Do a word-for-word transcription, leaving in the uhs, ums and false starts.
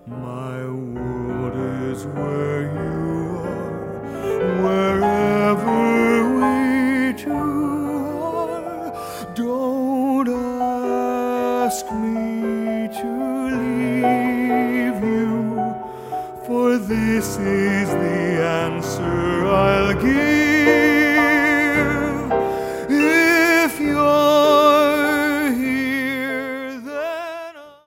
My world is where you are, wherever we two are. Don't ask me to leave you, for this is the answer